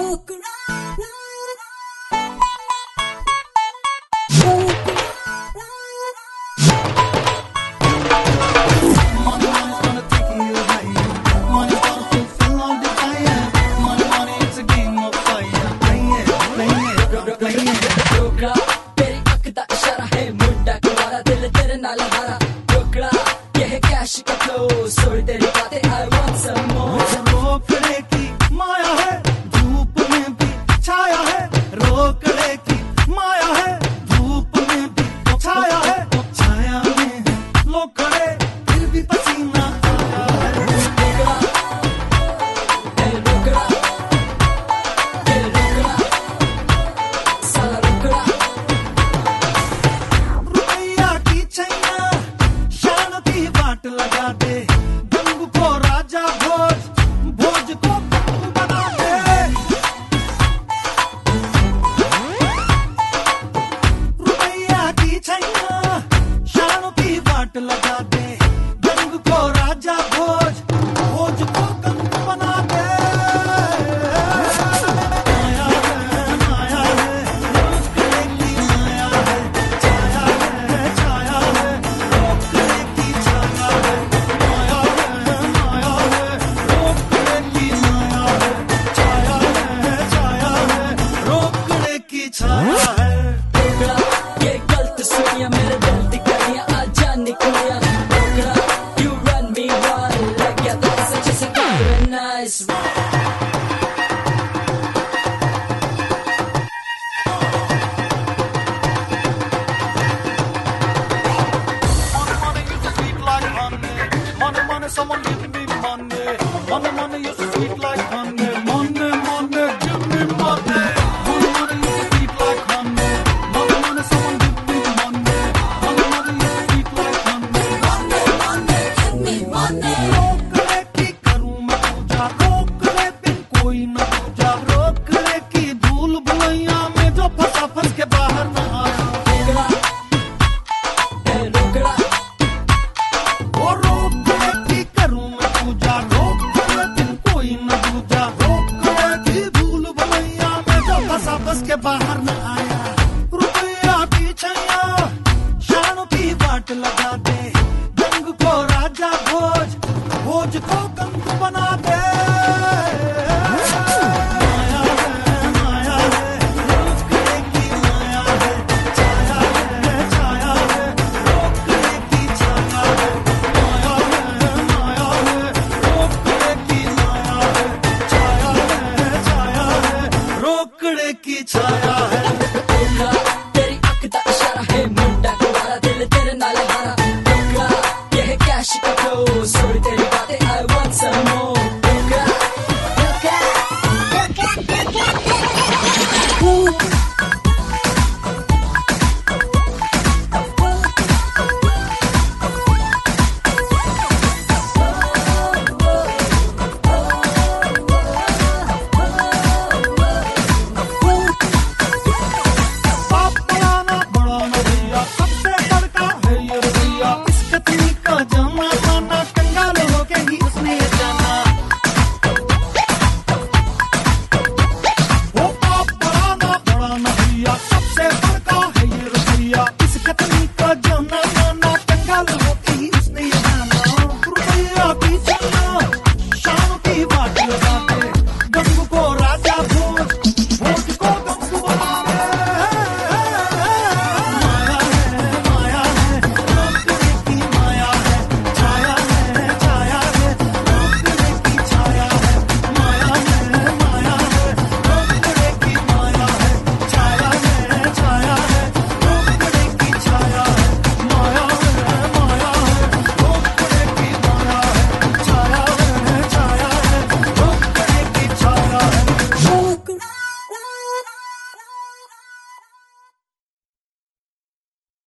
Someone give me money. Money, money, you're so sweet like honey. Money, money, give me money. Money, money, you're so sweet like honey. Money, money, someone give me money. Money, money, you're so sweet like honey. Money, money, give me money. रोक ले की करूँ मैं पूजा, रोक ले बिन कोई न पूजा, रोक ले की भूल भुलैया में जो फंसा फंस के बाहर न आया। बस के बाहर न आया रुपया की छैया शान की बाट लगा दे जंग को राजा भोज भोज को कंग बना दे।